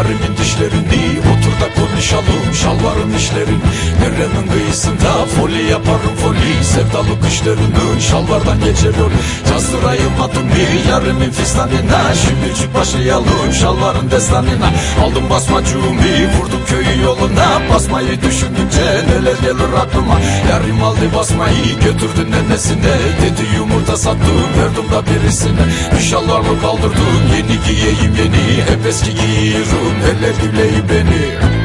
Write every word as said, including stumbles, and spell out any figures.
yarimin dişlerini. Otur da konuşalım şalvarın işlerini. Derenin kıyısında foli yaparım foli, sevdalı kışlarını şalvardan geçer yol. Cazdırayım adımı yarimin fistanına, şimdi çık başlayalım şalvarın destanına. Aldım basmacığımı vurdum köyü yoluna, basmayı düşündükçe neler gelir aklıma. Yarim aldı basmayı götürdü nenesine, dedi yumurta sattım verdim da birisine. Bir şalvarımı kaldırdım yeni giyeyim yeni, hep eski giyiyorum eller güleyi beni.